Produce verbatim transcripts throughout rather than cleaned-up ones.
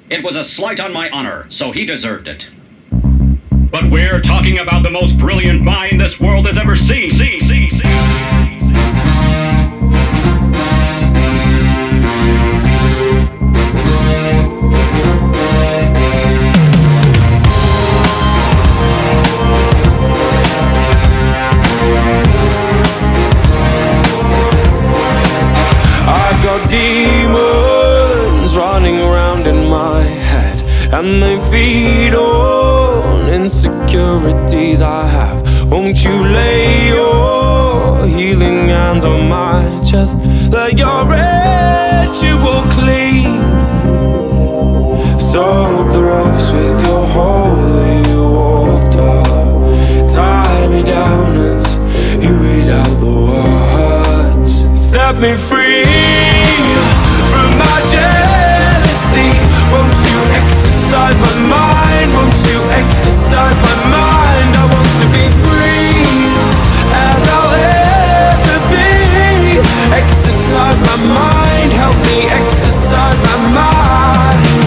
It was a slight on my honor, so he deserved it. But we're talking about the most brilliant mind this world has ever seen. See, see, see. I've got demons running around in my head, and they feed on insecurities I have. Won't you lay your healing hands on my chest? Let your ritual clean. Soak the ropes with your holy water. Tie me down as you read out the words. Set me free from my jealousy. Won't you exercise my mind? Won't you exercise my mind? I want to be free as I'll ever be. Exercise my mind, help me exercise my mind.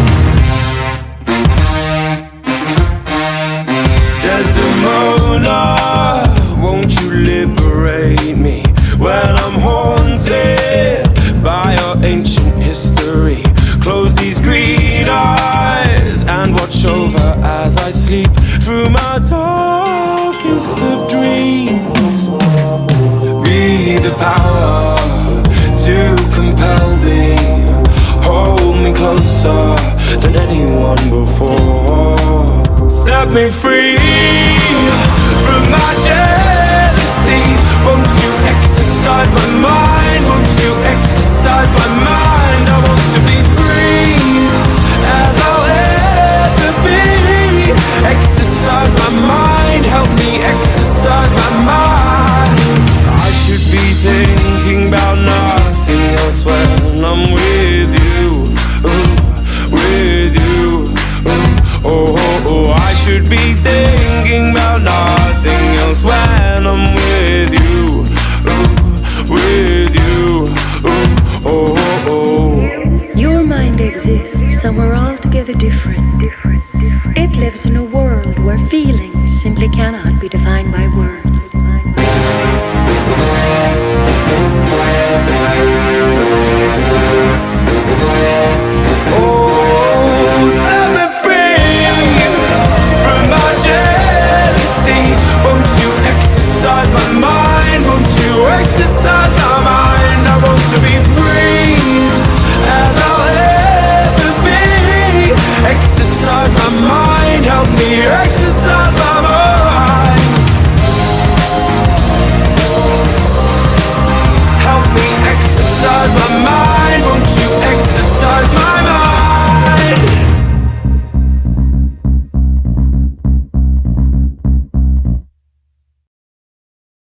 Desdemona, won't you liberate me when I'm haunted by your ancient history? Close these green eyes and watch over as I sleep through my darkest of dreams. Be the power to compel me. Hold me closer than anyone before. Set me free from my jealousy. Won't you exercise my mind? Won't you exercise my mind? I want to be free as I'll ever be. Exercise my mind, help me exercise my mind. I should be thinking about nothing else when I'm with you, ooh, with you, ooh, oh, oh, oh. I should be thinking about nothing else when I'm with you, ooh, with you, ooh, oh, oh, oh. Your mind exists somewhere altogether different. It lives in a world where feelings simply cannot be defined by words.